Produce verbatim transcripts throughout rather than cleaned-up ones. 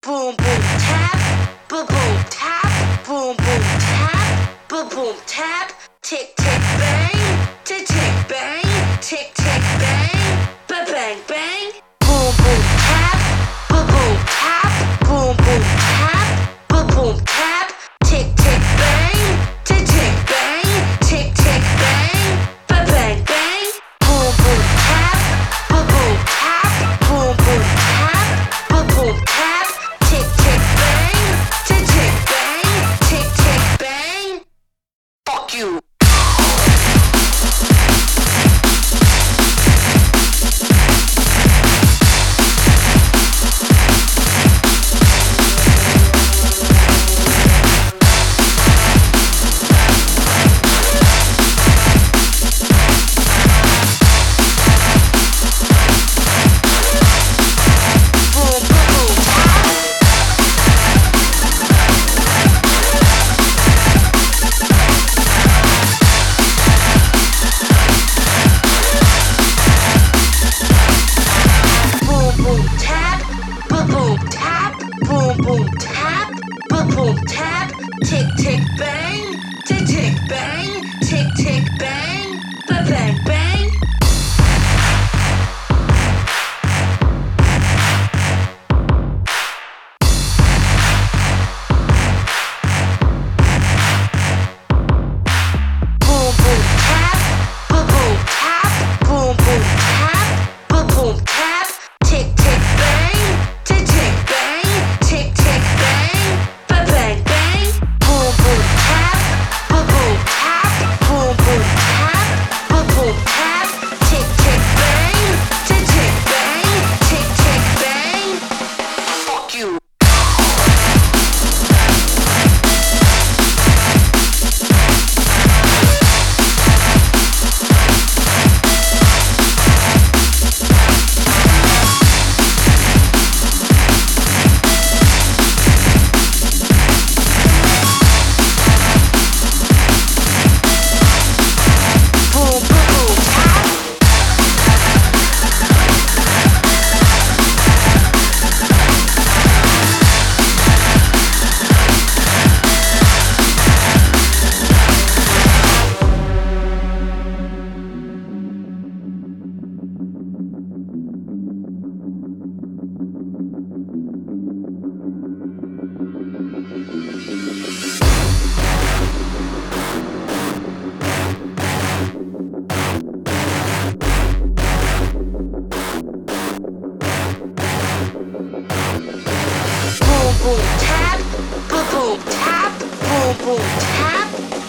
boom boom tap, boom boom tap, boom boom tap, boom boom tap, tick tick bang, tick tick bang, tick tick bang, ba bang bang, boom boom tap, boom boom tap, boom boom tap, boom boom tap, tick tick bang, tick tick bang, tick tick bang, ba bang bang, boom boom tap, boom boom tap, boom boom tap, boom boom tap, tick tick bang, tick tick bang, tick tick bang. Fuck you.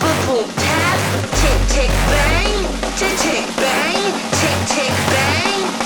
Tick tick bang, tick tick bang, tick tick bang.